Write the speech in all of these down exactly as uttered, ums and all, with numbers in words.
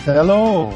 Hello.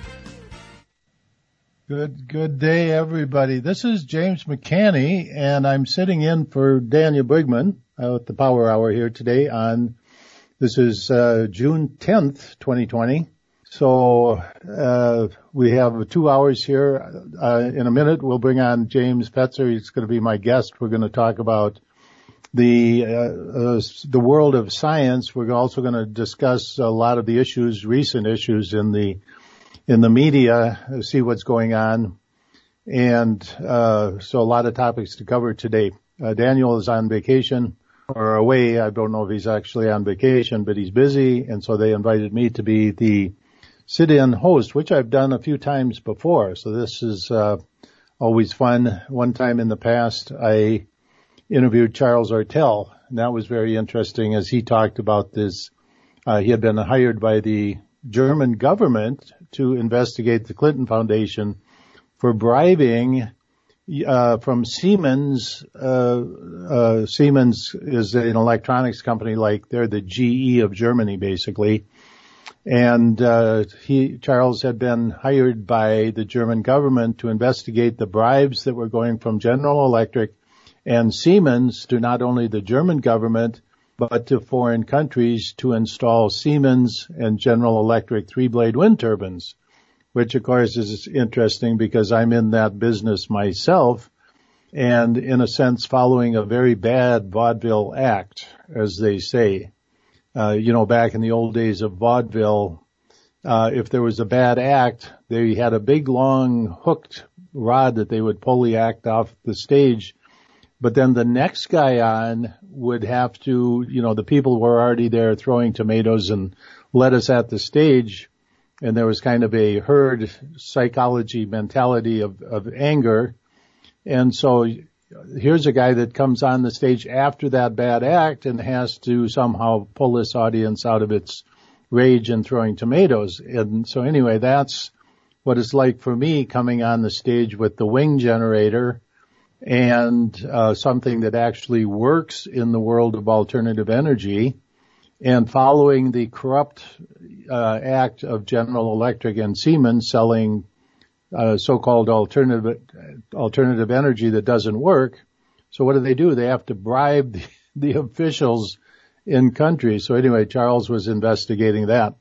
Good, good day, everybody. This is James McCanney, and I'm sitting in for Daniel Brigman uh, at the Power Hour here today on, this is uh, June tenth, twenty twenty. So uh we have two hours here. Uh, in a minute, we'll bring on James Fetzer. He's going to be my guest. We're going to talk about the uh, uh, the world of science. We're also going to discuss a lot of the issues, recent issues in the in the media, see what's going on, and uh so a lot of topics to cover today. Uh, Daniel is on vacation or away. I don't know if he's actually on vacation, but he's busy, and so they invited me to be the sit-in host, which I've done a few times before. So this is uh always fun. One time in the past, I interviewed Charles Ortel, and that was very interesting as he talked about this. Uh, he had been hired by the German government to investigate the Clinton Foundation for bribing uh from Siemens. Uh, uh Siemens is an electronics company, like they're the G E of Germany, basically. And uh he Charles had been hired by the German government to investigate the bribes that were going from General Electric and Siemens to not only the German government, but to foreign countries to install Siemens and General Electric three-blade wind turbines, which of course is interesting because I'm in that business myself, and in a sense following a very bad vaudeville act, as they say. Uh, you know, back in the old days of vaudeville, uh, if there was a bad act, they had a big long hooked rod that they would pull the act off the stage. But then the next guy on would have to, you know, the people were already there throwing tomatoes and lettuce at the stage. And there was kind of a herd psychology mentality of, of anger. And so here's a guy that comes on the stage after that bad act and has to somehow pull this audience out of its rage and throwing tomatoes. And so anyway, that's what it's like for me coming on the stage with the wing generator and uh, something that actually works in the world of alternative energy, and following the corrupt uh, act of General Electric and Siemens selling Uh, so-called alternative alternative energy that doesn't work. So what do they do? They have to bribe the, the officials in countries. So anyway, Charles was investigating that.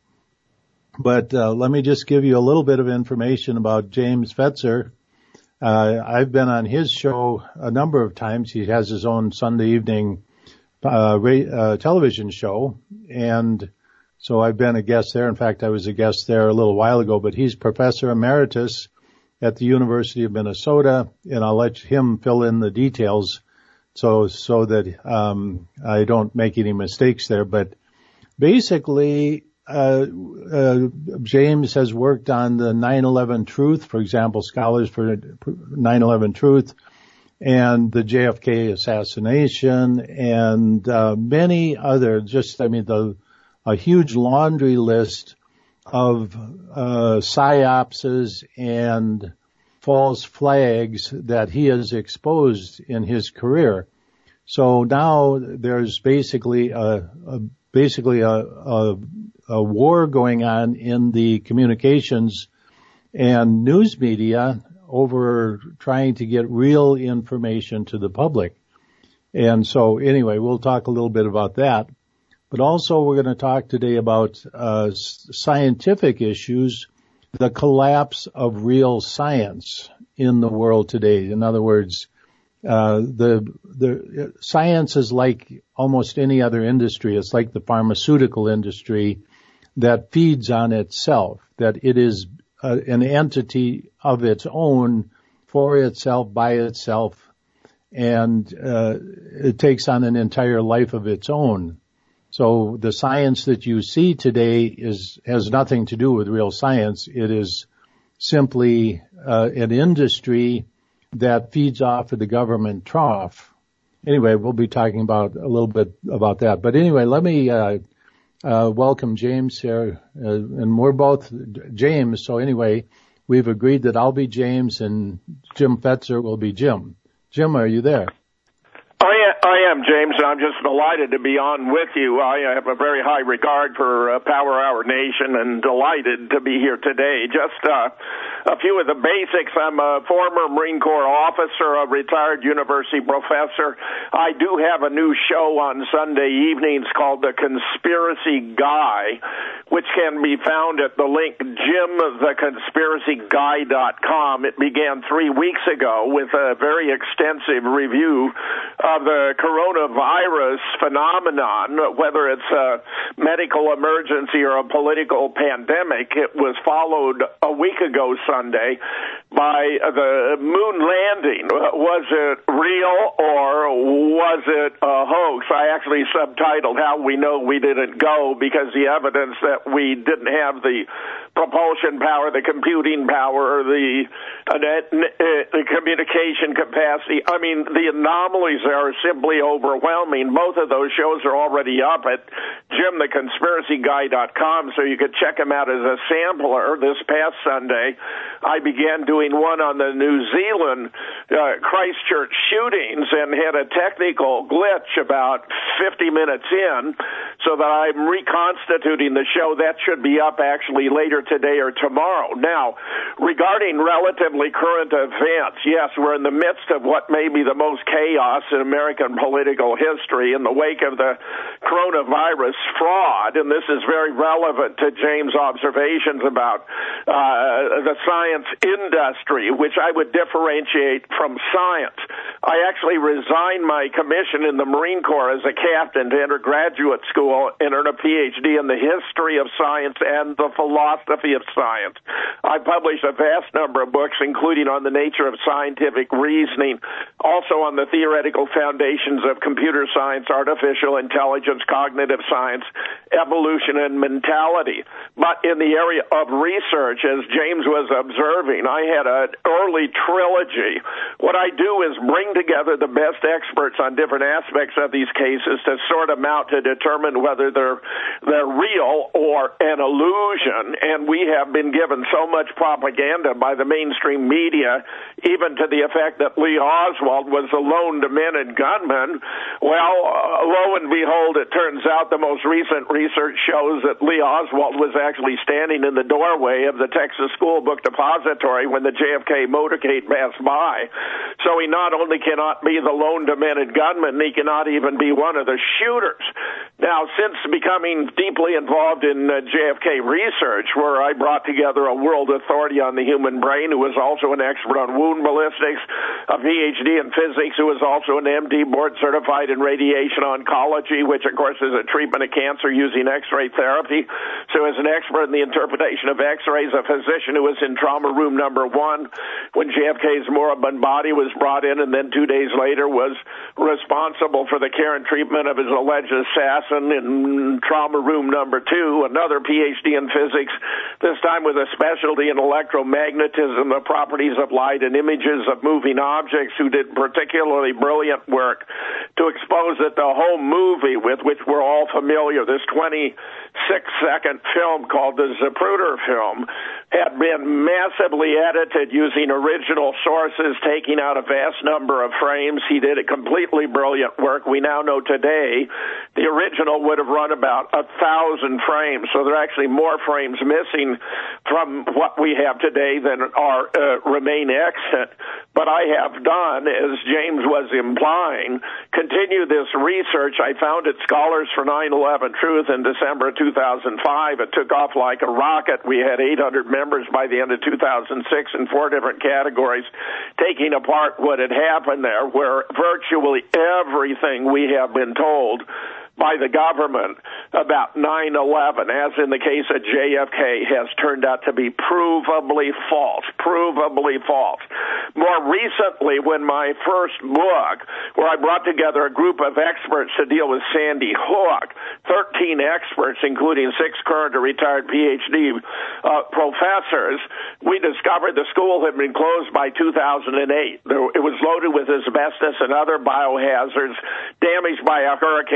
But uh, let me just give you a little bit of information about James Fetzer. Uh, I've been on his show a number of times. He has his own Sunday evening uh, ra- uh, television show, and so I've been a guest there. In fact, I was a guest there a little while ago. But he's Professor Emeritus at the University of Minnesota, and I'll let him fill in the details so so that um I don't make any mistakes there. But basically, uh, uh James has worked on the nine eleven Truth, for example, Scholars for nine eleven Truth, and the J F K assassination, and uh many other, just, I mean, the a huge laundry list of uh psyopses and false flags that he has exposed in his career. So now there's basically a, a basically a, a a war going on in the communications and news media over trying to get real information to the public. And so anyway, we'll talk a little bit about that. But also we're going to talk today about uh scientific issues, the collapse of real science in the world today. In other words, uh the the science is like almost any other industry. It's like the pharmaceutical industry that feeds on itself, that it is uh, an entity of its own, for itself, by itself, and uh it takes on an entire life of its own. So the science that you see today is has nothing to do with real science. It is simply uh, an industry that feeds off of the government trough. Anyway, we'll be talking about a little bit about that. But anyway, let me uh, uh welcome James here, uh, and we're both James. So anyway, we've agreed that I'll be James and Jim Fetzer will be Jim. Jim, are you there? I, I am, James, and I'm just delighted to be on with you. I have a very high regard for uh, Power Hour Nation and delighted to be here today. Just uh, a few of the basics. I'm a former Marine Corps officer, a retired university professor. I do have a new show on Sunday evenings called The Conspiracy Guy, which can be found at the link jim the conspiracy guy dot com. It began three weeks ago with a very extensive review of the coronavirus phenomenon, whether it's a medical emergency or a political pandemic. It was followed a week ago Sunday by the moon landing. Was it real or was it a hoax? I actually subtitled How We Know We Didn't Go, because the evidence that we didn't have the propulsion power, the computing power, the, uh, the communication capacity. I mean, the anomalies are simply overwhelming. Both of those shows are already up at jim the conspiracy guy dot com, so you could check them out as a sampler. This past Sunday, I began doing one on the New Zealand uh, Christchurch shootings and had a technical glitch about fifty minutes in, so that I'm reconstituting the show. That should be up actually later today or tomorrow. Now, regarding relatively current events, yes, we're in the midst of what may be the most chaos in American political history in the wake of the coronavirus fraud, and this is very relevant to James' observations about uh, the science industry, which I would differentiate from science. I actually resigned my commission in the Marine Corps as a captain to enter graduate school and earn a P H D in the history of science and the philosophy of science. I published a vast number of books, including on the nature of scientific reasoning, also on the theoretical foundations of computer science, artificial intelligence, cognitive science, evolution, and mentality. But in the area of research, as James was observing, I had an early trilogy. What I do is bring together the best experts on different aspects of these cases to sort them out to determine whether they're they're real or an illusion. And we have been given so much propaganda by the mainstream media, even to the effect that Lee Oswald was a lone demented gunman. Well, uh, lo and behold, it turns out the most recent research shows that Lee Oswald was actually standing in the doorway of the Texas School Book Depository when the J F K motorcade passed by. So he not only cannot be the lone demented gunman, he cannot even be one of the shooters. Now, since becoming deeply involved in uh, J F K research, where I brought together a world authority on the human brain who was also an expert on wound ballistics, a P H D in physics who was also an M D board certified in radiation oncology, which of course is a treatment of cancer using X-ray therapy. So as an expert in the interpretation of X-rays, a physician who was in trauma room number one when J F K's moribund body was brought in, and then two days later was responsible for the care and treatment of his alleged assassin in trauma room number two, another P H D in physics, this time with a specialty in electromagnetism, the properties of light and images of moving objects, who did particularly brilliant work to expose that the whole movie with which we're all familiar, this twenty-six second film called the Zapruder film, had been massively edited using original sources, taking out a vast number of frames. He did a completely brilliant work. We now know today the original would have run about a thousand frames, so there are actually more frames missing from what we have today than are uh, remain extant. But I have done, as James was implying, continue this research. I founded Scholars for nine eleven Truth in December two thousand five. It took off like a rocket. We had eight hundred members by the end of two thousand six in four different categories, taking apart what had happened there, where virtually everything we have been told by the government about nine eleven, as in the case of J F K, has turned out to be provably false, provably false. More recently, when my first book, where I brought together a group of experts to deal with Sandy Hook, thirteen experts, including six current or retired P H D uh, professors, we discovered the school had been closed by two thousand eight. It was loaded with asbestos and other biohazards, damaged by a hurricane. There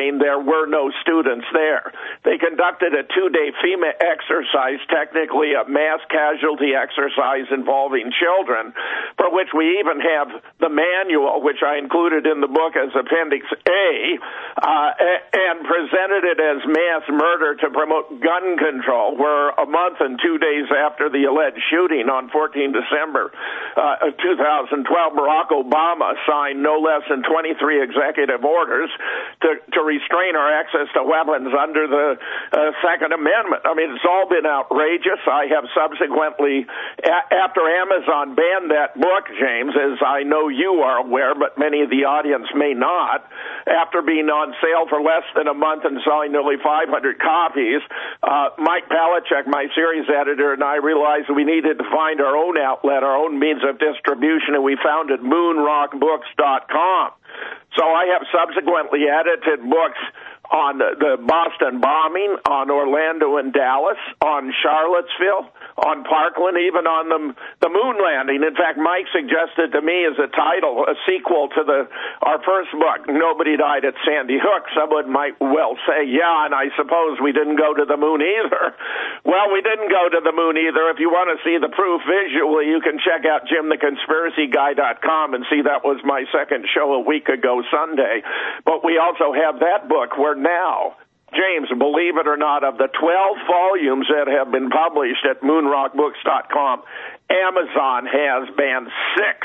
were no students there. They conducted a two-day FEMA exercise, technically a mass casualty exercise involving children, for which we even have the manual, which I included in the book as Appendix A, uh, and presented it as mass murder to promote gun control, where a month and two days after the alleged shooting on the fourteenth of December uh, two thousand twelve, Barack Obama signed no less than twenty-three executive orders to, to restrain our access to weapons under the uh, Second Amendment. I mean, it's all been outrageous. I have subsequently, a- after Amazon banned that book, James, as I know you are aware, but many of the audience may not, after being on sale for less than a month and selling nearly five hundred copies, uh, Mike Palachuk, my series editor, and I realized we needed to find our own outlet, our own means of distribution, and we founded moon rock books dot com. So I have subsequently edited books on the Boston bombing, on Orlando and Dallas, on Charlottesville, on Parkland, even on the, the moon landing. In fact, Mike suggested to me as a title, a sequel to the our first book, Nobody Died at Sandy Hook. Someone might well say, yeah, and I suppose we didn't go to the moon either. Well, we didn't go to the moon either. If you want to see the proof visually, you can check out jim the conspiracy guy dot com and see that was my second show a week ago Sunday. But we also have that book where now, James, believe it or not, of the twelve volumes that have been published at moon rock books dot com, Amazon has banned six.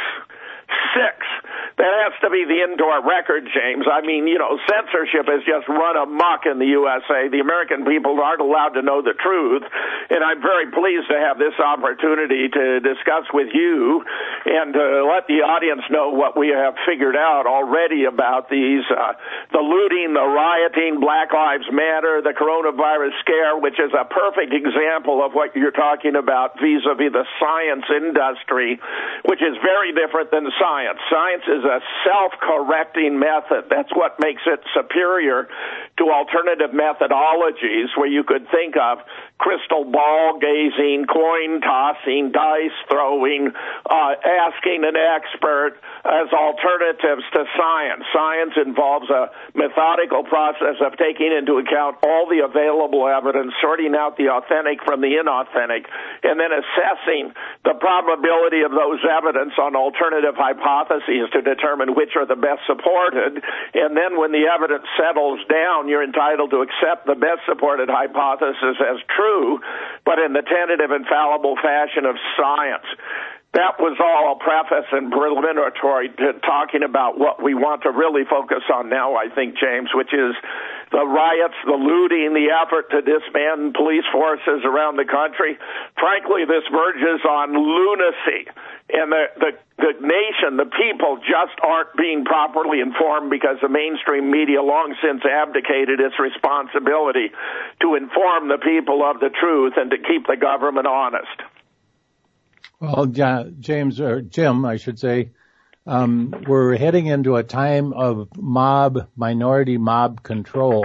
Six. That has to be the indoor record, James. I mean, you know, censorship has just run amok in the U S A. The American people aren't allowed to know the truth, and I'm very pleased to have this opportunity to discuss with you and to let the audience know what we have figured out already about these, uh, the looting, the rioting, Black Lives Matter, the coronavirus scare, which is a perfect example of what you're talking about vis-a-vis the science industry, which is very different than science. Science is a self-correcting method. That's what makes it superior to alternative methodologies where you could think of crystal ball gazing, coin tossing, dice throwing, uh, asking an expert as alternatives to science. Science involves a methodical process of taking into account all the available evidence, sorting out the authentic from the inauthentic, and then assessing the probability of those evidence on alternative hypotheses to determine which are the best supported. And then when the evidence settles down, you're entitled to accept the best supported hypothesis as true, but in the tentative infallible fashion of science. That was all a preface and preliminary to talking about what we want to really focus on now, I think, James, which is the riots, the looting, the effort to disband police forces around the country. Frankly, this verges on lunacy. And the, the, the nation, the people just aren't being properly informed because the mainstream media long since abdicated its responsibility to inform the people of the truth and to keep the government honest. Well, James, or Jim, I should say, um, we're heading into a time of mob, minority mob control.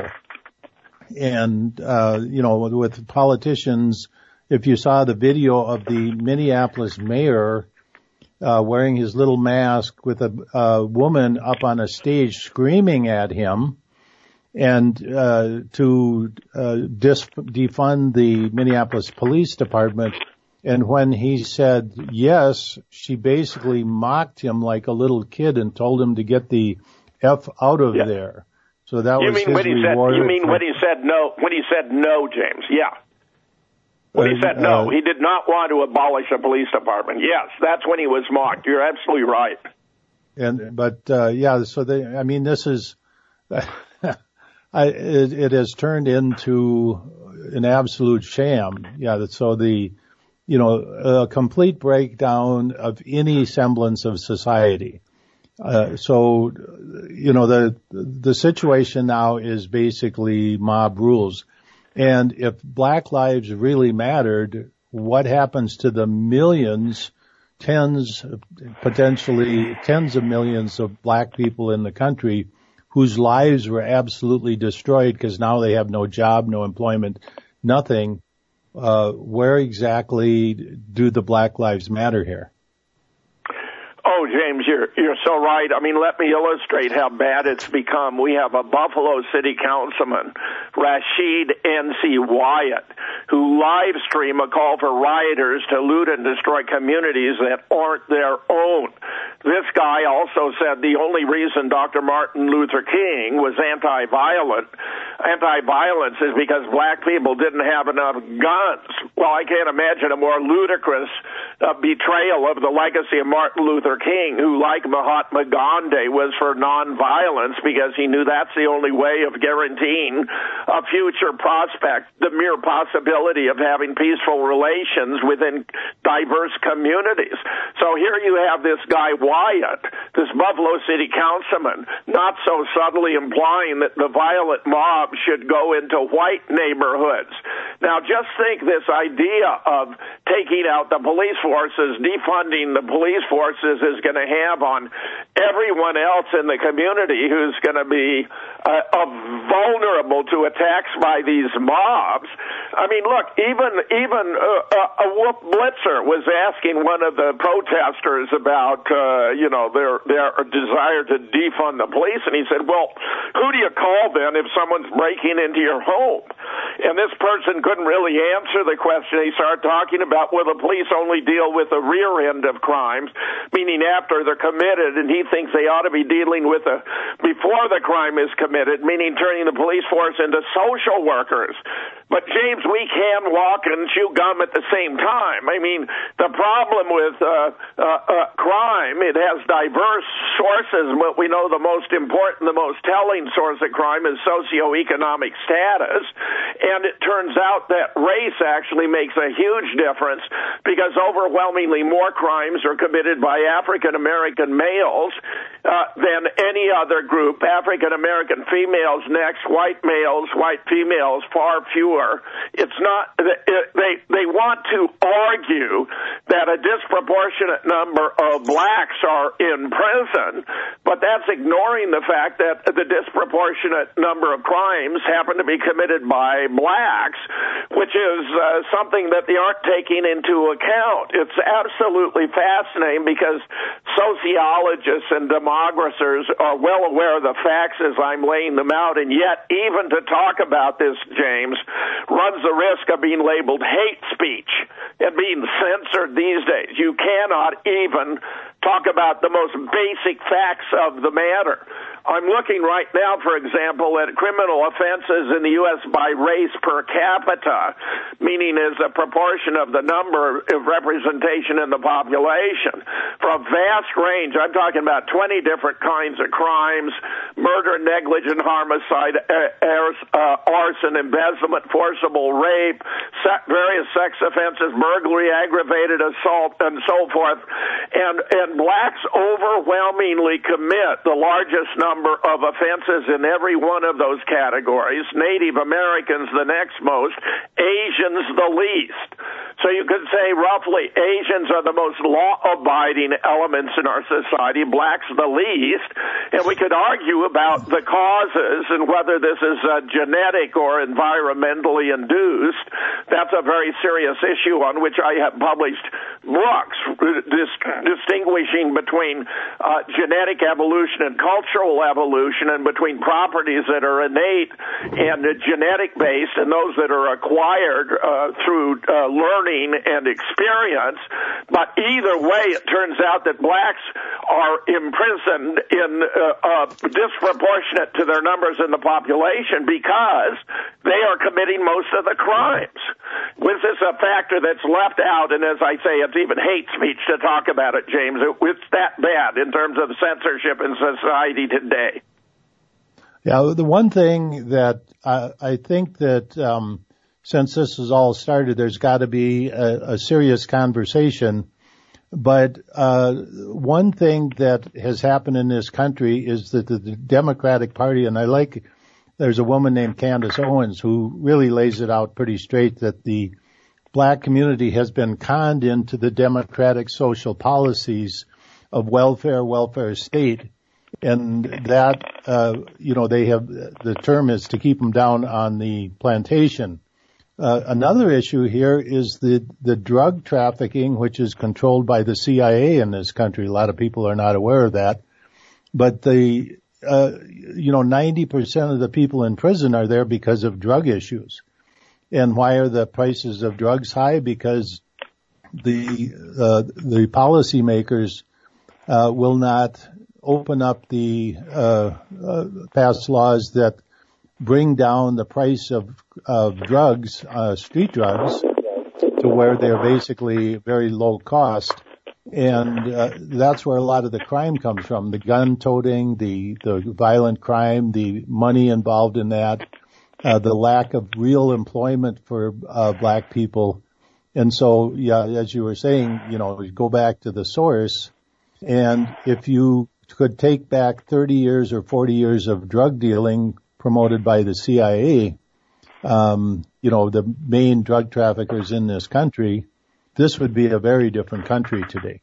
And, uh, you know, with politicians, if you saw the video of the Minneapolis mayor uh, wearing his little mask with a, a woman up on a stage screaming at him and uh, to uh, dis- defund the Minneapolis Police Department, and when he said yes, she basically mocked him like a little kid and told him to get the F out of yeah. there. So that you was mean his when he reward. Said, you mean for, when he said no, when he said no, James, yeah. When he said no, uh, he did not want to abolish the police department. Yes, that's when he was mocked. You're absolutely right. And, but, uh, yeah, so they, I mean, this is, I, it, it has turned into an absolute sham. Yeah, so the, you know, a complete breakdown of any semblance of society. Uh, so, you know, the, the situation now is basically mob rules. And if Black lives really mattered, what happens to the millions, tens, potentially tens of millions of Black people in the country whose lives were absolutely destroyed because now they have no job, no employment, nothing? Uh, where exactly do the Black Lives Matter here? No, James, you're you're so right. I mean, let me illustrate how bad it's become. We have a Buffalo City councilman, Rashid N C Wyatt, who live stream a call for rioters to loot and destroy communities that aren't their own. This guy also said the only reason Doctor Martin Luther King was anti-violent, anti-violence is because black people didn't have enough guns. Well, I can't imagine a more ludicrous uh, betrayal of the legacy of Martin Luther King, who, like Mahatma Gandhi, was for nonviolence because he knew that's the only way of guaranteeing a future prospect, the mere possibility of having peaceful relations within diverse communities. So here you have this guy Wyatt, this Buffalo City councilman, not so subtly implying that the violent mob should go into white neighborhoods. Now, just think this idea of taking out the police forces, defunding the police forces is going to have on everyone else in the community who's going to be uh, uh, vulnerable to attacks by these mobs. I mean, look, even even uh, uh, Wolf Blitzer was asking one of the protesters about, uh, you know, their their desire to defund the police, and he said, well, who do you call then if someone's breaking into your home? And this person couldn't really answer the question. He started talking about, well, the police only deal with the rear end of crimes, meaning after they're committed, and he thinks they ought to be dealing with the before the crime is committed, meaning turning the police force into social workers. But, James, we can walk and chew gum at the same time. I mean, the problem with uh, uh, uh, crime, it has diverse sources, but we know the most important, the most telling source of crime is socioeconomic status. And it turns out that race actually makes a huge difference because overwhelmingly more crimes are committed by African-American males uh, than any other group. African-American females next, white males, white females, far fewer. It's not, they, they want to argue that a disproportionate number of blacks are in prison, but that's ignoring the fact that the disproportionate number of crimes happen to be committed by blacks, which is uh, something that they aren't taking into account. It's absolutely fascinating because sociologists and demographers are well aware of the facts as I'm laying them out, and yet even to talk about this, James, runs the risk of being labeled hate speech and being censored these days. You cannot even talk about the most basic facts of the matter. I'm looking right now, for example, at criminal offenses in the U S by race per capita, meaning as a proportion of the number of representation in the population. For a vast range, I'm talking about twenty different kinds of crimes: murder, negligent homicide, uh, arson, embezzlement, forcible rape, various sex offenses, burglary, aggravated assault, and so forth. And, and blacks overwhelmingly commit the largest number of offenses in every one of those categories. Native Americans the next most, Asians the least. So you could say roughly Asians are the most law-abiding elements in our society, blacks the least, and we could argue about the causes and whether this is uh, genetic or environmentally induced. That's a very serious issue on which I have published books dis- distinguishing between uh, genetic evolution and cultural evolution, and between properties that are innate and uh, genetic-based and those that are acquired uh, through uh, learning and experience. But either way, it turns out that blacks are imprisoned in uh, uh, disproportionate to their numbers in the population because they are committing most of the crimes. This is a factor that's left out, and as I say, it's even hate speech to talk about it, James. It's that bad in terms of censorship in society today. Yeah, the one thing that I, I think that um, since this has all started, there's got to be a, a serious conversation. But uh, one thing that has happened in this country is that the, the Democratic Party, and I like, there's a woman named Candace Owens who really lays it out pretty straight, that the black community has been conned into the democratic social policies of welfare, welfare state. And that, uh, you know, they have, the term is to keep them down on the plantation. Uh, another issue here is the, the drug trafficking, which is controlled by the C I A in this country. A lot of people are not aware of that. But the, uh, you know, ninety percent of the people in prison are there because of drug issues. And why are the prices of drugs high? Because the, uh, the policymakers, uh, will not open up the, uh, uh, pass laws that bring down the price of, of drugs, uh, street drugs, to where they're basically very low cost. And, uh, that's where a lot of the crime comes from. The gun toting, the, the violent crime, the money involved in that, uh, the lack of real employment for, uh, black people. And so, yeah, as you were saying, you know, go back to the source. And if you could take back thirty years or forty years of drug dealing promoted by the C I A, um, you know, the main drug traffickers in this country, this would be a very different country today.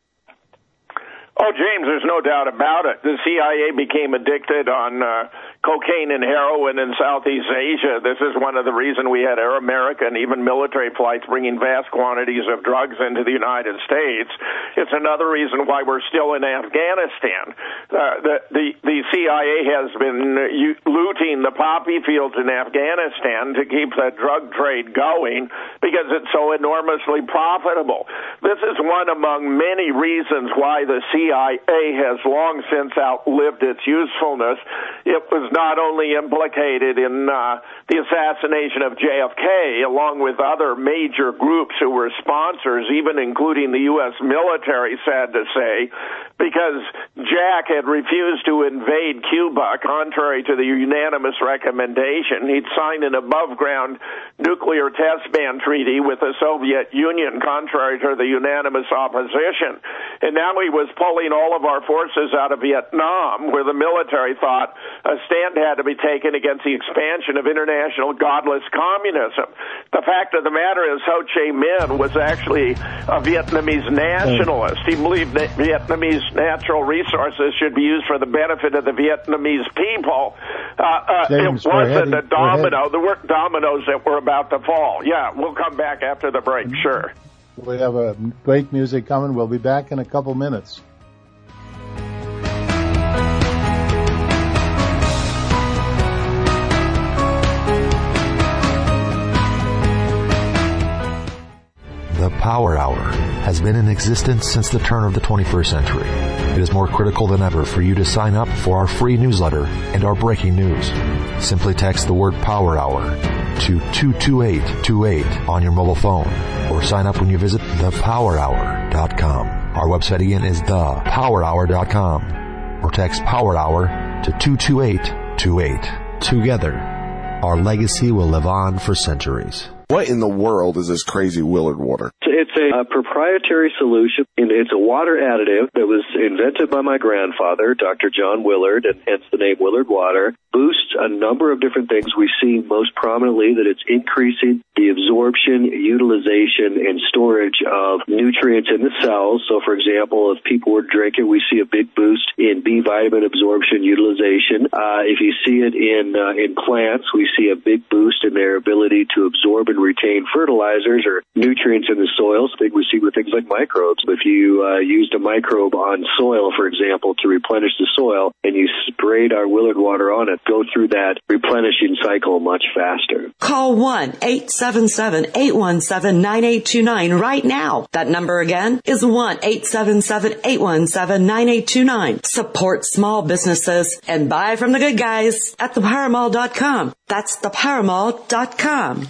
Oh, James, there's no doubt about it. The C I A became addicted on uh, cocaine and heroin in Southeast Asia. This is one of the reasons we had Air America and even military flights bringing vast quantities of drugs into the United States. It's another reason why we're still in Afghanistan. Uh, the, the, the C I A has been uh, looting the poppy fields in Afghanistan to keep the drug trade going because it's so enormously profitable. This is one among many reasons why the C I A has long since outlived its usefulness. It was not only implicated in uh, the assassination of J F K, along with other major groups who were sponsors, even including the U S military, sad to say, because Jack had refused to invade Cuba, contrary to the unanimous recommendation. He'd signed an above-ground nuclear test ban treaty with the Soviet Union, contrary to the unanimous opposition. And now he was pulling all of our forces out of Vietnam, where the military thought a stand had to be taken against the expansion of international godless communism. The fact of the matter is Ho Chi Minh was actually a Vietnamese nationalist. He believed that Vietnamese natural resources should be used for the benefit of the Vietnamese people. Uh, uh, James, it wasn't heading, a domino. There weren't dominoes that were about to fall. Yeah, we'll come back after the break, sure. We have a great music coming. We'll be back in a couple minutes. The Power Hour has been in existence since the turn of the twenty-first century. It is more critical than ever for you to sign up for our free newsletter and our breaking news. Simply text the word Power Hour to two two eight two eight on your mobile phone or sign up when you visit the power hour dot com. Our website again is the power hour dot com or text Power Hour to two two eight two eight. Together, our legacy will live on for centuries. What in the world is this crazy Willard water? It's a, a proprietary solution, and it's a water additive that was invented by my grandfather, Doctor John Willard, and hence the name Willard Water. Boosts a number of different things. We see most prominently that it's increasing the absorption, utilization, and storage of nutrients in the cells. So, for example, if people were drinking, we see a big boost in B vitamin absorption, utilization. Uh, if you see it in uh, in plants, we see a big boost in their ability to absorb and retain fertilizers or nutrients in the soil. So we see with things like microbes. If you uh, used a microbe on soil, for example, to replenish the soil, and you sprayed our Willard Water on it, go through that replenishing cycle much faster. Call one eight seven seven, eight one seven, nine eight two nine right now. That number again is one eight seven seven, eight one seven, nine eight two nine. Support small businesses and buy from the good guys at the power mall dot com. That's the power mall dot com.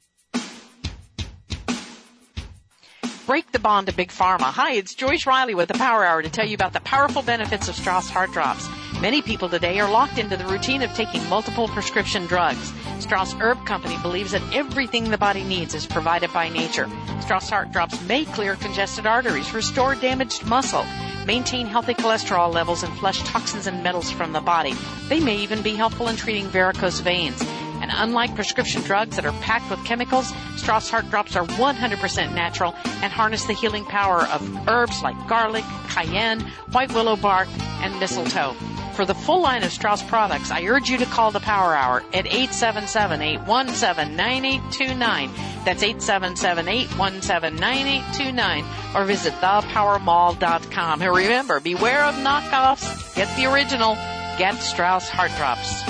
Break the bond to Big Pharma. Hi, it's Joyce Riley with the Power Hour to tell you about the powerful benefits of Strauss Heart Drops. Many people today are locked into the routine of taking multiple prescription drugs. Strauss Herb Company believes that everything the body needs is provided by nature. Strauss Heart Drops may clear congested arteries, restore damaged muscle, maintain healthy cholesterol levels, and flush toxins and metals from the body. They may even be helpful in treating varicose veins. And unlike prescription drugs that are packed with chemicals, Strauss Heart Drops are one hundred percent natural and harness the healing power of herbs like garlic, cayenne, white willow bark, and mistletoe. For the full line of Strauss products, I urge you to call the Power Hour at eight seven seven, eight one seven, nine eight two nine. That's eight seven seven, eight one seven, nine eight two nine. Or visit the power mall dot com. And remember, beware of knockoffs. Get the original. Get Strauss Heart Drops.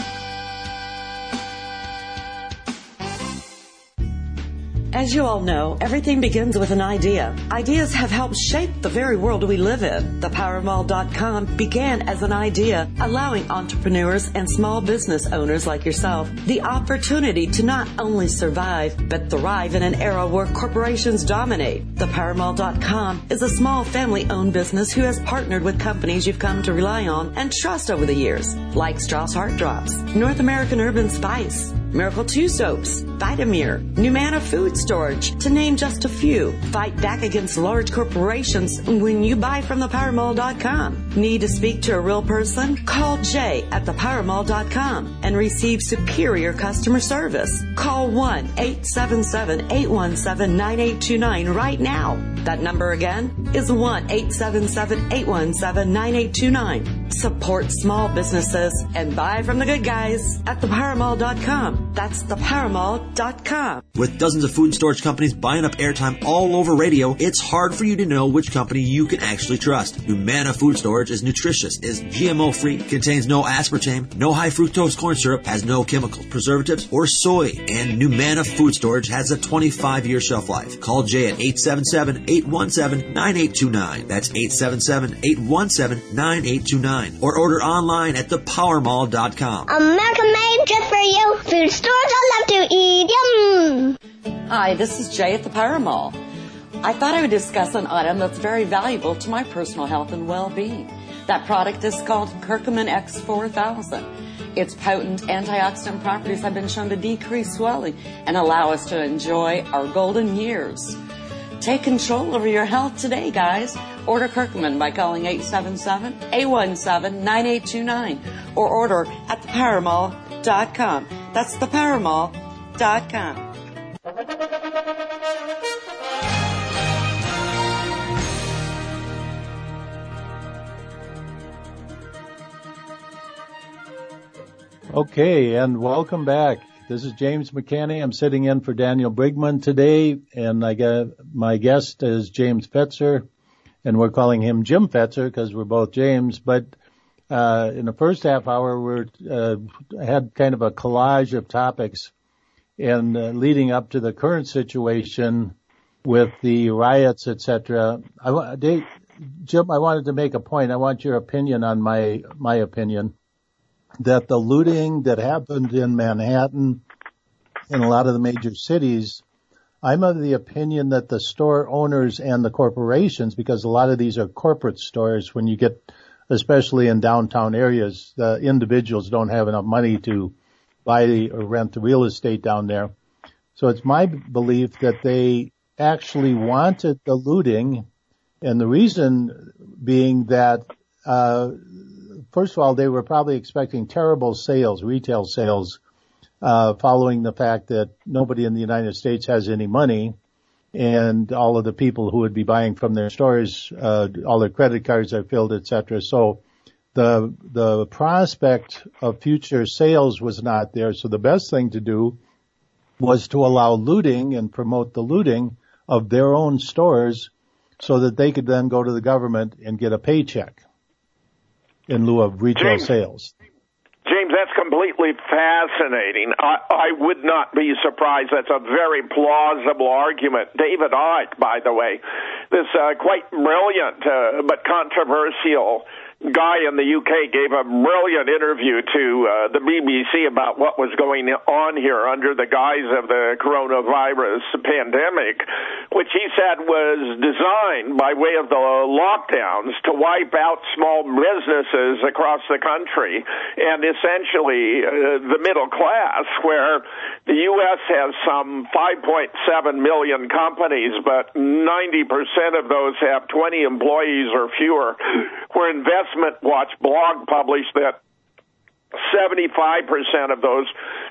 As you all know, everything begins with an idea. Ideas have helped shape the very world we live in. the power mall dot com began as an idea, allowing entrepreneurs and small business owners like yourself the opportunity to not only survive, but thrive in an era where corporations dominate. the power mall dot com is a small family-owned business who has partnered with companies you've come to rely on and trust over the years, like Strauss Heart Drops, North American Urban Spice, Miracle two Soaps, Vitamir, Numana Food Storage, to name just a few. Fight back against large corporations when you buy from the power mall dot com. Need to speak to a real person? Call Jay at the power mall dot com and receive superior customer service. Call one eight seven seven, eight one seven, nine eight two nine right now. That number again is one eight seven seven, eight one seven, nine eight two nine. Support small businesses and buy from the good guys at the power mall dot com. That's the power mall dot com. With dozens of food storage companies buying up airtime all over radio, it's hard for you to know which company you can actually trust. Numana Food Storage is nutritious, is G M O-free, contains no aspartame, no high fructose corn syrup, has no chemicals, preservatives, or soy. And Numana Food Storage has a twenty-five year shelf life. Call Jay at eight seven seven, eight one seven, nine eight two nine. That's eight seven seven, eight one seven, nine eight two nine. Or order online at the power mall dot com. American made just for you. Food stores I love to eat. Yum. Hi, this is Jay at the Power Mall. I thought I would discuss an item that's very valuable to my personal health and well-being. That product is called Curcumin X four thousand. Its potent antioxidant properties have been shown to decrease swelling and allow us to enjoy our golden years. Take control over your health today, guys. Order Curcumin by calling eight seven seven, eight one seven, nine eight two nine or order at the power mall dot com. That's the power mall dot com. Okay, and welcome back. This is James McCanny. I'm sitting in for Daniel Brigman today, and I got my guest is James Fetzer, and we're calling him Jim Fetzer because we're both James. But uh in the first half hour, we uh, had kind of a collage of topics, and uh, leading up to the current situation with the riots, et cetera. I, they, Jim, I wanted to make a point. I want your opinion on my my opinion. That the looting that happened in Manhattan and a lot of the major cities, I'm of the opinion that the store owners and the corporations, because a lot of these are corporate stores, when you get, especially in downtown areas, the individuals don't have enough money to buy or rent the real estate down there. So it's my belief that they actually wanted the looting, and the reason being that, uh, first of all, they were probably expecting terrible sales, retail sales, uh, following the fact that nobody in the United States has any money, and all of the people who would be buying from their stores, uh, all their credit cards are filled, et cetera. So the, the prospect of future sales was not there. So the best thing to do was to allow looting and promote the looting of their own stores so that they could then go to the government and get a paycheck in lieu of retail James, sales. James, that's completely fascinating. I, I would not be surprised. That's a very plausible argument. David Icke, by the way, this uh, quite brilliant uh, but controversial guy in the U K gave a brilliant interview to uh, the B B C about what was going on here under the guise of the coronavirus pandemic, which he said was designed by way of the lockdowns to wipe out small businesses across the country and essentially uh, the middle class, where the U S has some five point seven million companies, but ninety percent of those have twenty employees or fewer, where investment Watch blog published that seventy-five percent of those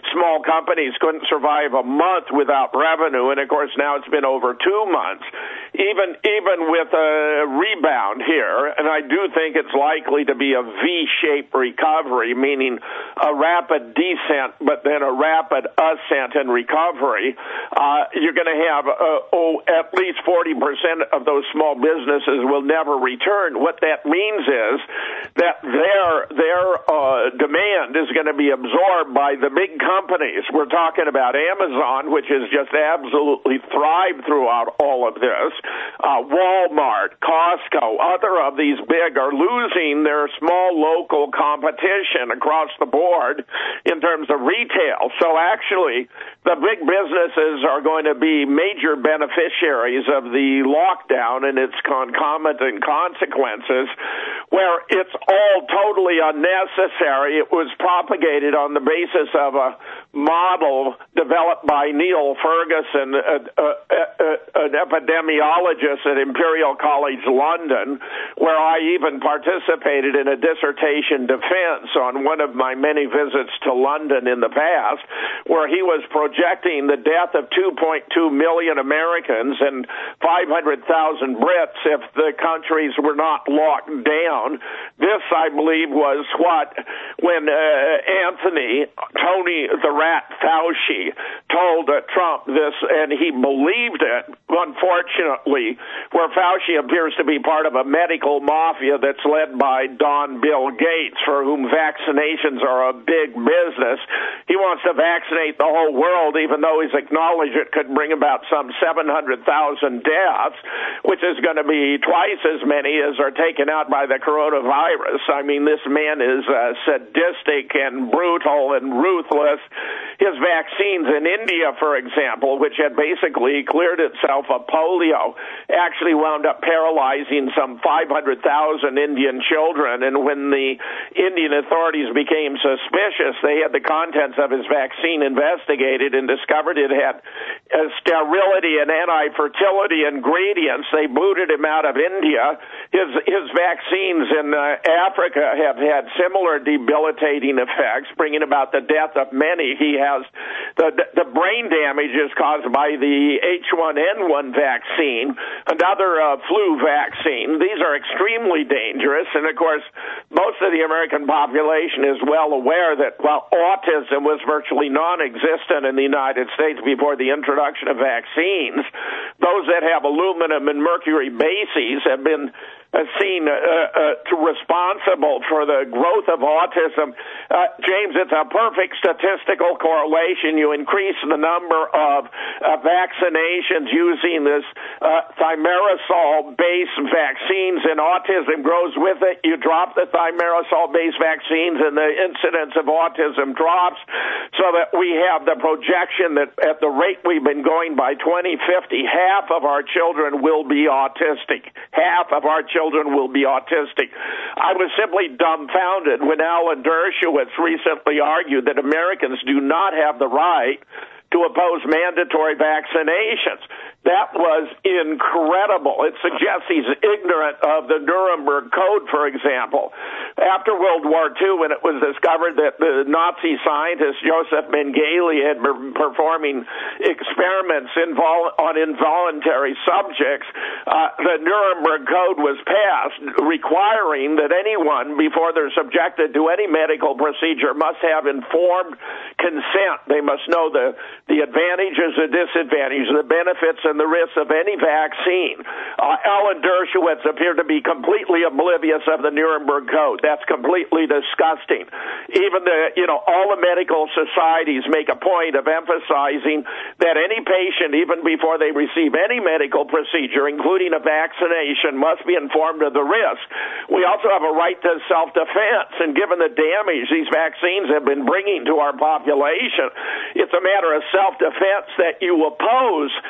small companies couldn't survive a month without revenue, and of course now it's been over two months. Even even with a rebound here, and I do think it's likely to be a V-shaped recovery, meaning a rapid descent, but then a rapid ascent and recovery, uh, you're going to have, uh, oh, at least forty percent of those small businesses will never return. What that means is that their, their uh, demand is going to be absorbed by the big companies. We're talking about Amazon, which has just absolutely thrived throughout all of this. Uh, Walmart, Costco, other of these big are losing their small local competition across the board in terms of retail. So actually, the big businesses are going to be major beneficiaries of the lockdown and its concomitant consequences, where it's all totally unnecessary. It was propagated on the basis of a model developed by Neil Ferguson, a, a, a, an epidemiologist at Imperial College London, where I even participated in a dissertation defense on one of my many visits to London in the past, where he was projecting the death of two point two million Americans and five hundred thousand Brits if the countries were not locked down. This, I believe, was what, when uh, Anthony, Tony the Rat Fauci, told uh, Trump this, and he believed it, unfortunately, where Fauci appears to be part of a medical mafia that's led by Don Bill Gates, for whom vaccinations are a big business. He wants to vaccinate the whole world, even though he's acknowledged it could bring about some seven hundred thousand deaths, which is going to be twice as many as are taken out by the coronavirus. I mean, this man is uh, sadistic and brutal and ruthless. His vaccines in India, for example, which had basically cleared itself of polio, actually wound up paralyzing some five hundred thousand Indian children. And when the Indian authorities became suspicious, they had the contents of his vaccine investigated and discovered it had uh, sterility and anti-fertility ingredients. They booted him out of India. His his vaccines in uh, Africa have had similar debilitating effects, bringing about the death of many. He has the the brain damage is caused by the H one N one vaccine, another uh, flu vaccine. These are extremely dangerous, and of course, most of the American population is well aware that while autism was virtually non-existent in the United States before the introduction of vaccines, those that have aluminum and mercury bases have been Uh, seen uh, uh, to responsible for the growth of autism. Uh, James, it's a perfect statistical correlation. You increase the number of uh, vaccinations using this uh, thimerosal-based vaccines, and autism grows with it. You drop the thimerosal-based vaccines, and the incidence of autism drops, so that we have the projection that at the rate we've been going by twenty fifty, half of our children will be autistic. Half of our children Children will be autistic. I was simply dumbfounded when Alan Dershowitz recently argued that Americans do not have the right to oppose mandatory vaccinations. That was incredible. It suggests he's ignorant of the Nuremberg Code, for example. After World War Two, when it was discovered that the Nazi scientist Joseph Mengele had been performing experiments invol- on involuntary subjects, uh, the Nuremberg Code was passed, requiring that anyone, before they're subjected to any medical procedure, must have informed consent. They must know the, the advantages, the disadvantages, the benefits, and the risks of any vaccine. Uh, Alan Dershowitz appeared to be completely oblivious of the Nuremberg Code. That's completely disgusting. Even the, you know, all the medical societies make a point of emphasizing that any patient, even before they receive any medical procedure, including a vaccination, must be informed of the risk. We also have a right to self-defense, and given the damage these vaccines have been bringing to our population, it's a matter of self-defense that you oppose man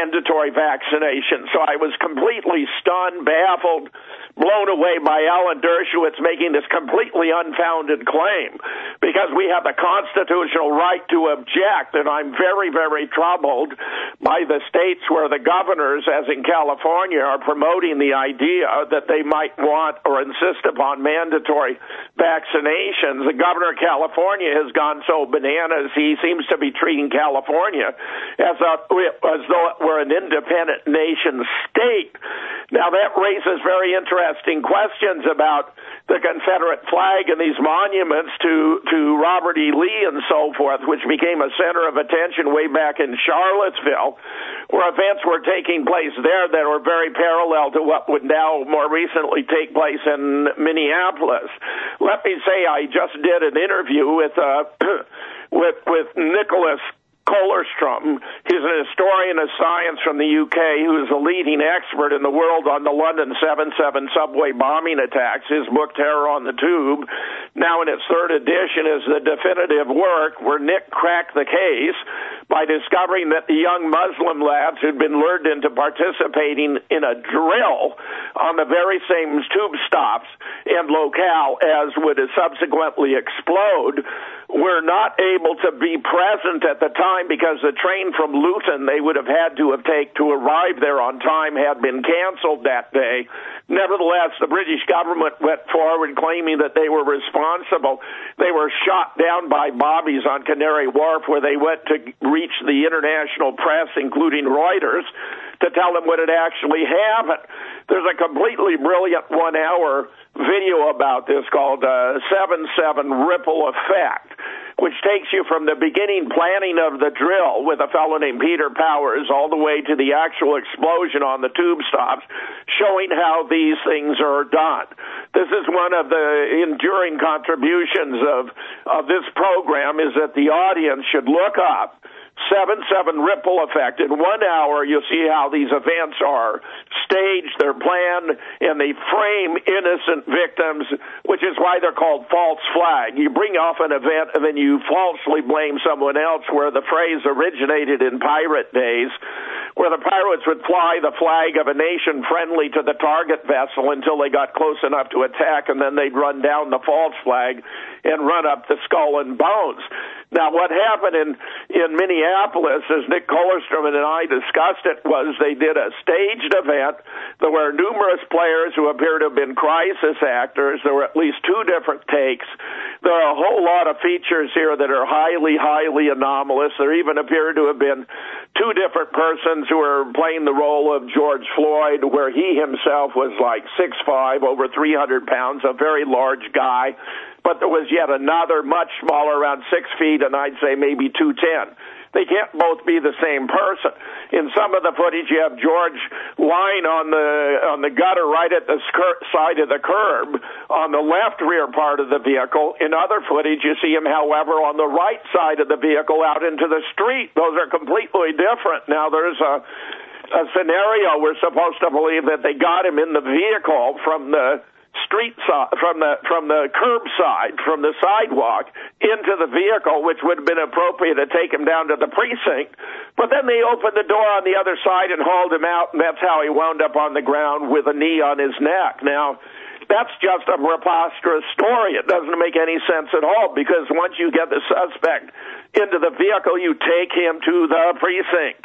mandatory vaccination. So I was completely stunned, baffled, blown away by Alan Dershowitz making this completely unfounded claim, because we have the constitutional right to object, and I'm very, very troubled by the states where the governors, as in California, are promoting the idea that they might want or insist upon mandatory vaccinations. The governor of California has gone so bananas, he seems to be treating California as, a, as though it were an independent nation state. Now, that raises very interesting questions about the Confederate flag and these monuments to, to Robert E. Lee and so forth, which became a center of attention way back in Charlottesville, where events were taking place there that were very parallel to what would now more recently take place in Minneapolis. Let me say I just did an interview with uh, with with Nicholas Kollerstrom. He's an historian of science from the U K who is a leading expert in the world on the London seven seven subway bombing attacks. His book, Terror on the Tube, now in its third edition, is the definitive work where Nick cracked the case by discovering that the young Muslim lads who'd been lured into participating in a drill on the very same tube stops and locale as would subsequently explode were not able to be present at the time because the train from Luton they would have had to have taken to arrive there on time had been canceled that day. Nevertheless, the British government went forward claiming that they were responsible. They were shot down by bobbies on Canary Wharf, where they went to reach the international press, including Reuters, to tell them what had actually happened. There's a completely brilliant one-hour video about this called uh, seven seven Ripple Effect, which takes you from the beginning planning of the drill with a fellow named Peter Powers all the way to the actual explosion on the tube stops, showing how these things are done. This is one of the enduring contributions of, of this program, is that the audience should look up seven seven Ripple Effect. In one hour, you'll see how these events are staged, they're planned, and they frame innocent victims, which is why they're called false flag. You bring off an event and then you falsely blame someone else, where the phrase originated in pirate days, where the pirates would fly the flag of a nation friendly to the target vessel until they got close enough to attack, and then they'd run down the false flag and run up the skull and bones. Now, what happened in, in Minneapolis, as Nick Kollerstrom and I discussed it, was they did a staged event. There were numerous players who appear to have been crisis actors. There were at least two different takes. There are a whole lot of features here that are highly, highly anomalous. There even appear to have been two different persons who were playing the role of George Floyd, where he himself was like six five, over three hundred pounds, a very large guy. But there was yet another much smaller, around six feet, and I'd say maybe two ten. They can't both be the same person. In some of the footage, you have George lying on the on the gutter right at the skirt side of the curb on the left rear part of the vehicle. In other footage, you see him, however, on the right side of the vehicle out into the street. Those are completely different. Now, there's a, a scenario we're supposed to believe that they got him in the vehicle from the street side, from the from the curbside, from the sidewalk into the vehicle, which would have been appropriate to take him down to the precinct. But then they opened the door on the other side and hauled him out, and that's how he wound up on the ground with a knee on his neck. Now, that's just a preposterous story. It doesn't make any sense at all, because once you get the suspect into the vehicle, you take him to the precinct.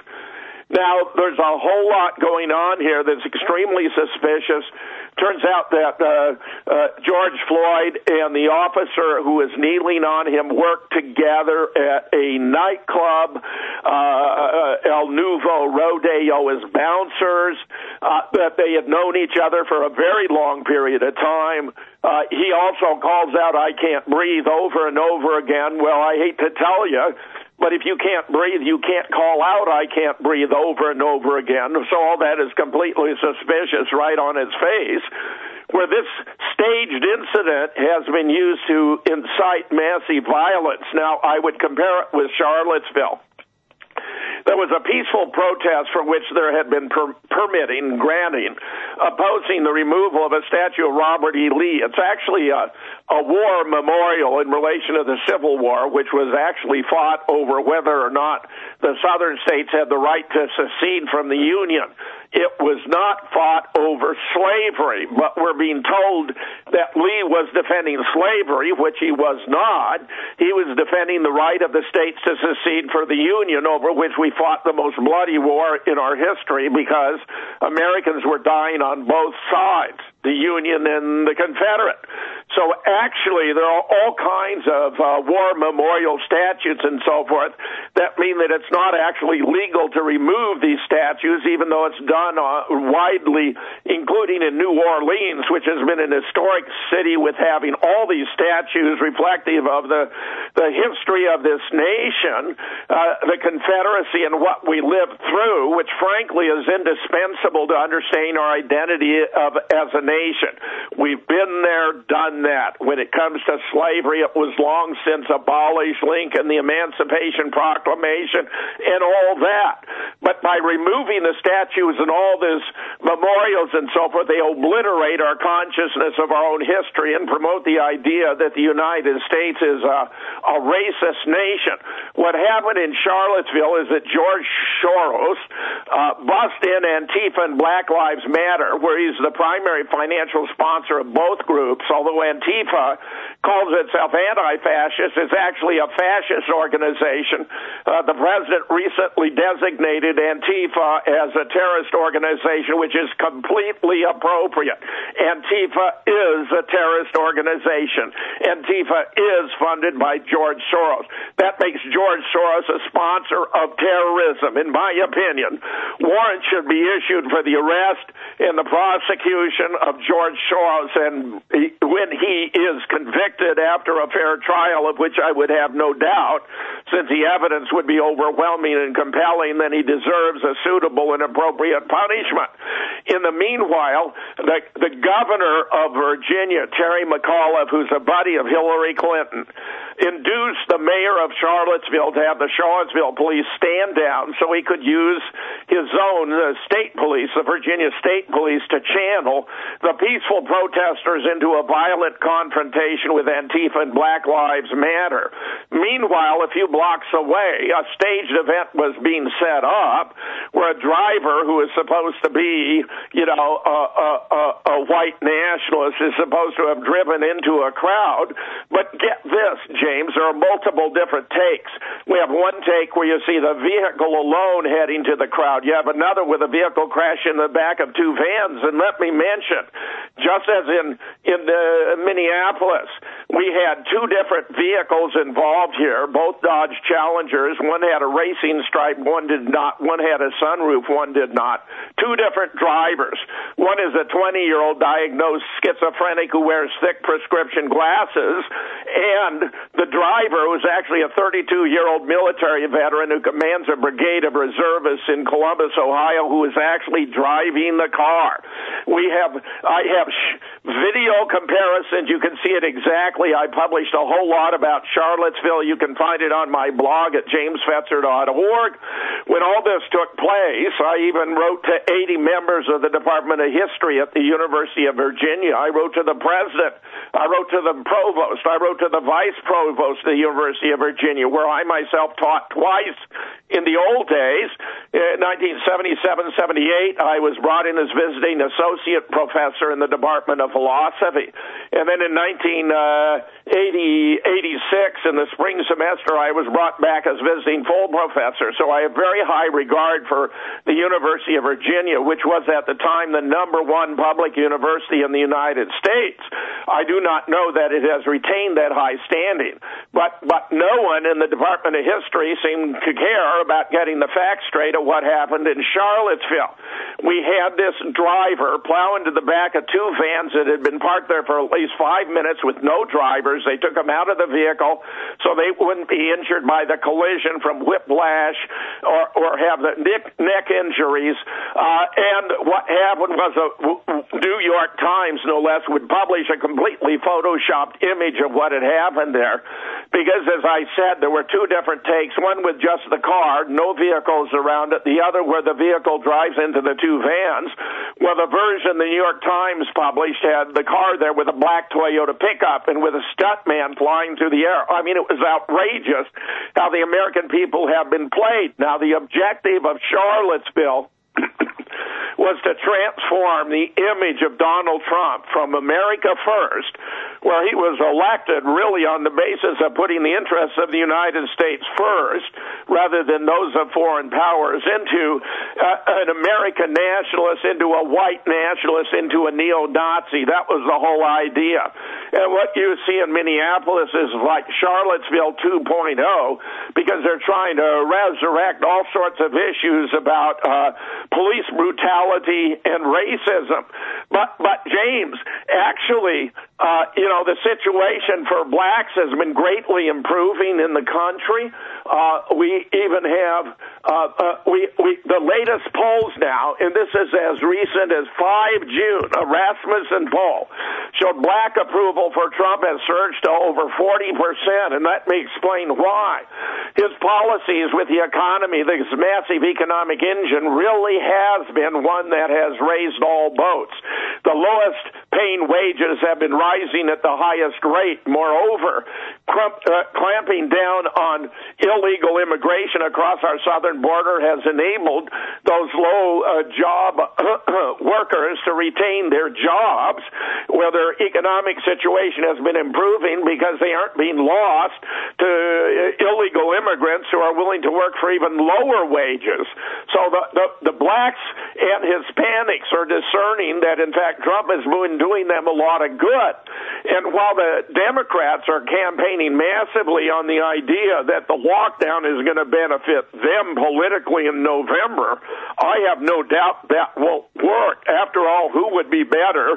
Now, there's a whole lot going on here that's extremely suspicious. Turns out that uh, uh, George Floyd and the officer who was kneeling on him worked together at a nightclub, uh, El Nuevo Rodeo, as bouncers, uh, that they had known each other for a very long period of time. Uh, he also calls out, "I can't breathe," over and over again. Well, I hate to tell you, but if you can't breathe, you can't call out, "I can't breathe," over and over again. So all that is completely suspicious right on its face, where this staged incident has been used to incite massive violence. Now, I would compare it with Charlottesville. there was a peaceful protest for which there had been per- permitting, granting, opposing the removal of a statue of Robert E. Lee. It's actually a, a war memorial in relation to the Civil War, which was actually fought over whether or not the southern states had the right to secede from the Union. It was not fought over slavery, but we're being told that Lee was defending slavery, which he was not. He was defending the right of the states to secede for the Union, over which we fought the most bloody war in our history because Americans were dying on both sides, the Union and the Confederate. So actually, there are all kinds of uh, war memorial statutes and so forth that mean that it's not actually legal to remove these statues, even though it's done uh, widely, including in New Orleans, which has been an historic city with having all these statues reflective of the, the history of this nation, uh, the Confederacy, and what we lived through, which frankly is indispensable to understanding our identity of as a nation. We've been there, done that. When it comes to slavery, it was long since abolished, Lincoln, the Emancipation Proclamation, and all that. But by removing the statues and all these memorials and so forth, they obliterate our consciousness of our own history and promote the idea that the United States is a, a racist nation. What happened in Charlottesville is that George Soros uh, bust in Antifa and Black Lives Matter, where he's the primary financial sponsor of both groups, although Antifa calls itself anti-fascist. It's actually a fascist organization. Uh, the president recently designated Antifa as a terrorist organization, which is completely appropriate. Antifa is a terrorist organization. Antifa is funded by George Soros. That makes George Soros a sponsor of terrorism, in my opinion. Warrants should be issued for the arrest and the prosecution of George Soros, and he, when he is convicted after a fair trial, of which I would have no doubt, since the evidence would be overwhelming and compelling, then he deserves a suitable and appropriate punishment. In the meanwhile, the, the governor of Virginia, Terry McAuliffe, who's a buddy of Hillary Clinton, induced the mayor of Charlottesville to have the Charlottesville police stand down so he could use his own uh, state police, the Virginia State Police, to channel the peaceful protesters into a violent confrontation with Antifa and Black Lives Matter. Meanwhile, a few blocks away, a staged event was being set up where a driver who is supposed to be, you know, a, a, a, a white nationalist is supposed to have driven into a crowd. But get this, James, there are multiple different takes. We have one take where you see the vehicle alone heading to the crowd. You have another with a vehicle crash in the back of two vans. And let me mention, just as in, in the Minneapolis, we had two different vehicles involved here, both Dodge Challengers. One had a racing stripe, one did not. One had a sunroof, one did not. Two different drivers. One is a twenty-year-old diagnosed schizophrenic who wears thick prescription glasses, and the driver was actually a thirty-two-year-old military veteran who commands a brigade of reservists in Columbus, Ohio, who is actually driving the car. We have, I have sh- video comparisons. You can see it exactly. I published a whole lot about Charlottesville. You can find it on my blog at james fetzer dot org. When all this took place, I even wrote to eighty members of the Department of History at the University of Virginia. I wrote to the president. I wrote to the provost. I wrote to the vice provost of the University of Virginia, where I myself taught twice in the old days. In nineteen seventy-seven seventy-eight, I was brought in as visiting associate professor in the Department of Philosophy. And then in nineteen eighty, eighty-six, in the spring semester, I was brought back as visiting full professor. So I have very high regard for the University of Virginia, which was at the time the number one public university in the United States. I do not know that it has retained that high standing, but but no one in the Department of History seemed to care about getting the facts straight of what happened in Charlottesville. we had this driver plow into the back of two vans that had been parked there for at least five minutes with no drivers. They took them out of the vehicle so they wouldn't be injured by the collision from whiplash or, or have the neck, neck injuries. Uh, and what happened was a New York Times, no less, would publish a completely photoshopped image of what had happened there. Because, as I said, there were two different takes, one with just the car, no vehicles around it, the other where the vehicle drives into the two vans. Well, the version the New York Times published had the car there with a black Toyota pickup and with a stuntman flying through the air. I mean, it was outrageous how the American people have been played. Now, the objective of Charlottesville was to transform the image of Donald Trump from America First, where he was elected really on the basis of putting the interests of the United States first rather than those of foreign powers, into uh, an American nationalist, into a white nationalist, into a neo-Nazi. That was the whole idea. And what you see in Minneapolis is like Charlottesville two point oh, because they're trying to resurrect all sorts of issues about uh, police brutality and racism. But, but James, actually, uh, you know, the situation for blacks has been greatly improving in the country. Uh, we even have uh, uh, we, we the latest polls now, and this is as recent as the fifth of June, a Rasmussen poll showed black approval for Trump has surged to over forty percent, and let me explain why. His policies with the economy, this massive economic engine, really has been one that has raised all boats. The lowest paying wages have been rising at the highest rate. Moreover, crump, uh, clamping down on illegal immigration across our southern border has enabled those low uh, job workers to retain their jobs, where their economic situation has been improving because they aren't being lost to illegal immigrants who are willing to work for even lower wages. So the, the, the blacks and Hispanics are discerning that, in fact, Trump has been doing them a lot of good. And while the Democrats are campaigning massively on the idea that the lockdown is going to benefit them politically in November, I have no doubt that will work. After all, who would be better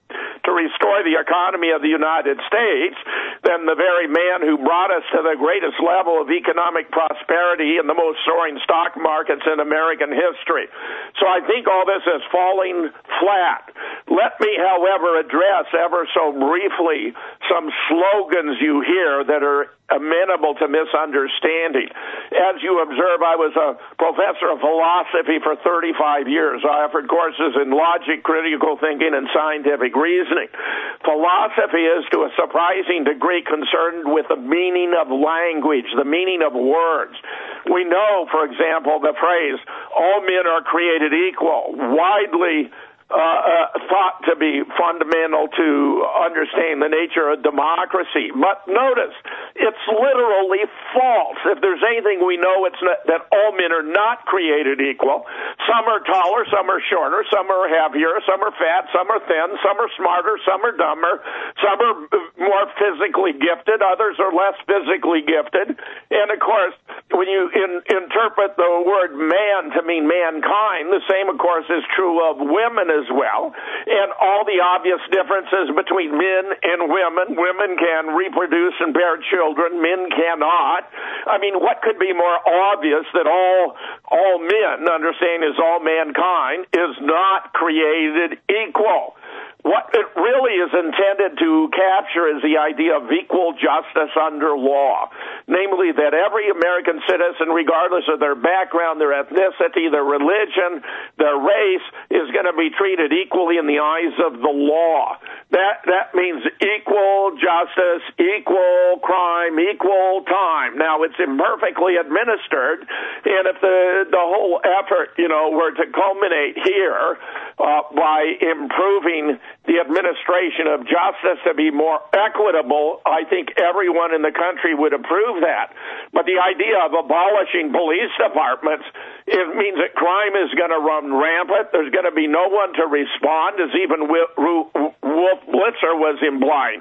to restore the economy of the United States than the very man who brought us to the greatest level of economic prosperity and the most soaring stock markets in American history. So I think all this is falling flat. Let me, however, address ever so briefly some slogans you hear that are amenable to misunderstanding. As you observe, I was a professor of philosophy for thirty-five years. I offered courses in logic, critical thinking, and scientific reasoning. Philosophy is, to a surprising degree, concerned with the meaning of language, the meaning of words. We know, for example, the phrase, all men are created equal, widely Uh, uh, thought to be fundamental to understand the nature of democracy. But notice, it's literally false. If there's anything we know, it's not, that all men are not created equal. Some are taller, some are shorter, some are heavier, some are fat, some are thin, some are smarter, some are dumber, some are more physically gifted, others are less physically gifted. And, of course, when you in, interpret the word man to mean mankind, the same, of course, is true of women as well, and all the obvious differences between men and women. Women can reproduce and bear children, men cannot. I mean, what could be more obvious that all all men, understand, is all mankind, is not created equal? What it really is intended to capture is the idea of equal justice under law, namely that every American citizen, regardless of their background, their ethnicity, their religion, their race, is going to be treated equally in the eyes of the law. That that means equal justice, equal crime, equal time. Now, it's imperfectly administered, and if the the whole effort, you know, were to culminate here uh, by improving the administration of justice to be more equitable, I think everyone in the country would approve that. But the idea of abolishing police departments, it means that crime is going to run rampant. There's going to be no one to respond, as even Wolf Blitzer was implying.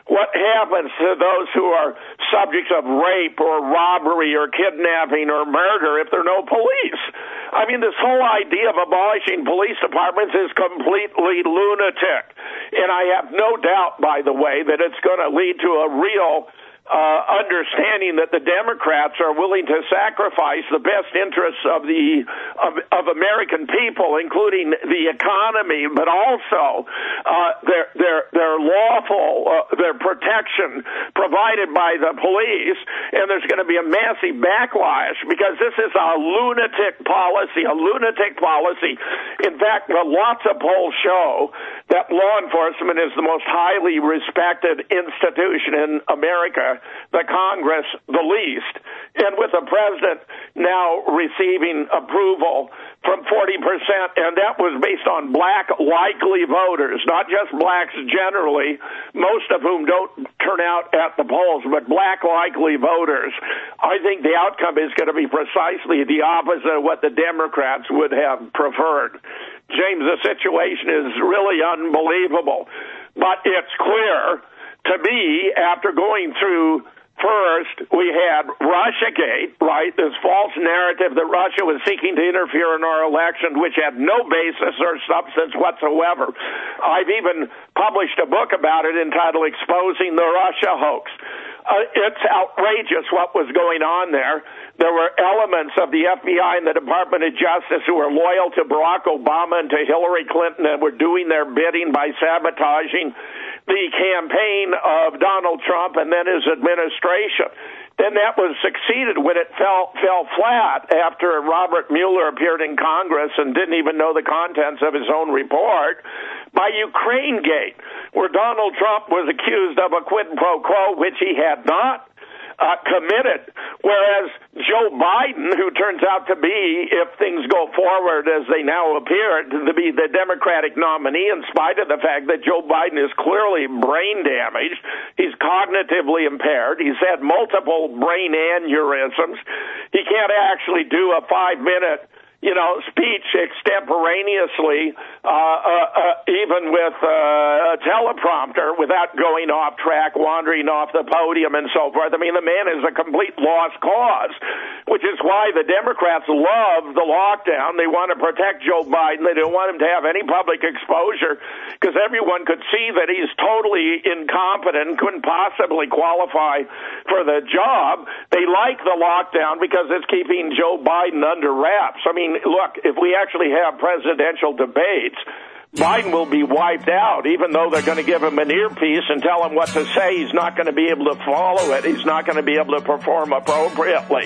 What happens to those who are subjects of rape or robbery or kidnapping or murder if there are no police? I mean, this whole idea of abolishing police departments is completely lunatic. And I have no doubt, by the way, that it's going to lead to a real Uh, understanding that the Democrats are willing to sacrifice the best interests of the of, of American people, including the economy, but also uh, their their their lawful uh, their protection provided by the police. And there's going to be a massive backlash because this is a lunatic policy, a lunatic policy. In fact, lots of polls show that law enforcement is the most highly respected institution in America, the Congress the least. And with the president now receiving approval from forty percent, and that was based on black likely voters, not just blacks generally, most of whom don't turn out at the polls, but black likely voters, I think the outcome is going to be precisely the opposite of what the Democrats would have preferred. James, the situation is really unbelievable. But it's clear to me, after going through, first, we had Russiagate, right, this false narrative that Russia was seeking to interfere in our election, which had no basis or substance whatsoever. I've even published a book about it entitled Exposing the Russia Hoax. Uh, it's outrageous what was going on there. There were elements of the F B I and the Department of Justice who were loyal to Barack Obama and to Hillary Clinton and were doing their bidding by sabotaging the campaign of Donald Trump and then his administration. Then that was succeeded when it fell fell flat after Robert Mueller appeared in Congress and didn't even know the contents of his own report, by Ukraine Gate, where Donald Trump was accused of a quid pro quo, which he had not uh, committed, whereas Joe Biden, who turns out to be, if things go forward as they now appear, to be the Democratic nominee, in spite of the fact that Joe Biden is clearly brain damaged, he's cognitively impaired, he's had multiple brain aneurysms, he can't actually do a five-minute you know, speech extemporaneously, uh, uh, uh, even with uh, a teleprompter without going off track, wandering off the podium and so forth. I mean, the man is a complete lost cause, which is why the Democrats love the lockdown. They want to protect Joe Biden. They don't want him to have any public exposure because everyone could see that he's totally incompetent, couldn't possibly qualify for the job. They like the lockdown because it's keeping Joe Biden under wraps. I mean, look, if we actually have presidential debates, Biden will be wiped out, even though they're going to give him an earpiece and tell him what to say. He's not going to be able to follow it. He's not going to be able to perform appropriately.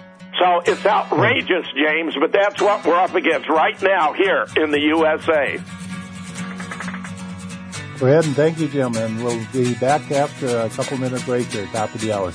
So it's outrageous, James, but that's what we're up against right now here in the U S A. Go ahead and thank you, Jim, and we'll be back after a couple-minute break here, top of the hour.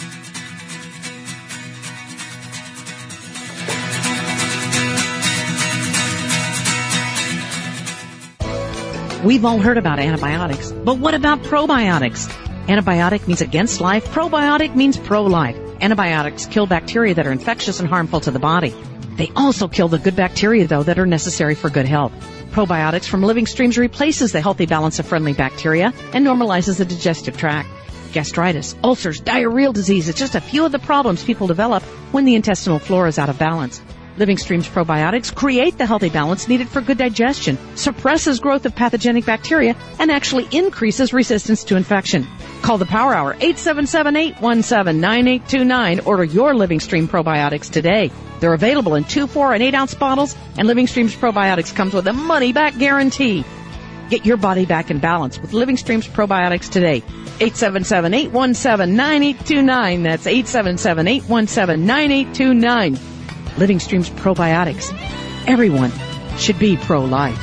We've all heard about antibiotics, but what about probiotics? Antibiotic means against life. Probiotic means pro-life. Antibiotics kill bacteria that are infectious and harmful to the body. They also kill the good bacteria, though, that are necessary for good health. Probiotics from Living Streams replaces the healthy balance of friendly bacteria and normalizes the digestive tract. Gastritis, ulcers, diarrheal disease is just a few of the problems people develop when the intestinal flora is out of balance. Living Streams probiotics create the healthy balance needed for good digestion, suppresses growth of pathogenic bacteria, and actually increases resistance to infection. Call the Power Hour, eight seven seven, eight one seven, nine eight two nine. Order your Living Stream probiotics today. They're available in two, four, and eight ounce bottles, and Living Streams probiotics comes with a money-back guarantee. Get your body back in balance with Living Streams probiotics today. eight seven seven, eight one seven, nine eight two nine. That's eight seven seven, eight one seven, nine eight two nine. Living Streams probiotics. Everyone should be pro-life.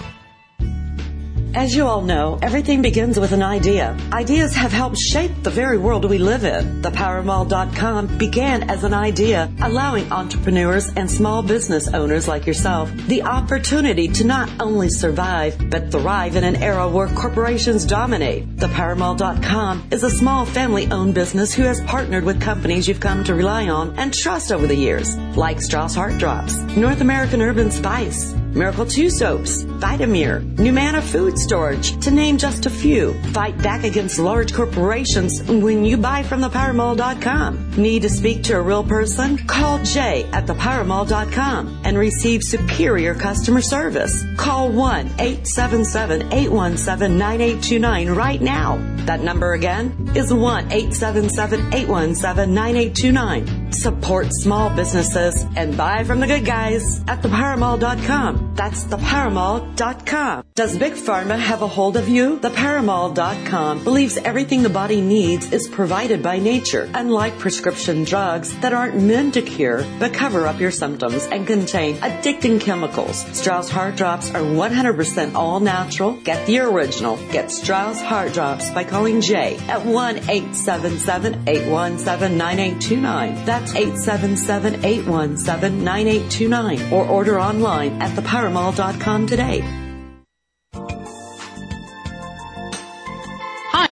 As you all know, everything begins with an idea. Ideas have helped shape the very world we live in. The power mall dot com began as an idea, allowing entrepreneurs and small business owners like yourself the opportunity to not only survive, but thrive in an era where corporations dominate. The power mall dot com is a small family-owned business who has partnered with companies you've come to rely on and trust over the years, like Strauss Heart Drops, North American Urban Spice, Miracle two soaps, Vitamir, Numana food storage, to name just a few. Fight back against large corporations when you buy from the power mall dot com. Need to speak to a real person? Call Jay at the power mall dot com and receive superior customer service. Call one eight seven seven, eight one seven, nine eight two nine right now. That number again is one eight seven seven, eight one seven, nine eight two nine. Support small businesses and buy from the good guys at the power mall dot com. That's the power mall dot com. Does Big Pharma have a hold of you? the power mall dot com believes everything the body needs is provided by nature, unlike prescription drugs that aren't meant to cure but cover up your symptoms and contain addicting chemicals. Strauss Heart Drops are one hundred percent all natural. Get the original. Get Strauss Heart Drops by calling Jay at one eight seven seven, eight one seven, nine eight two nine. That's eight seven seven, eight one seven, nine eight two nine. Or order online at the power mall dot com today.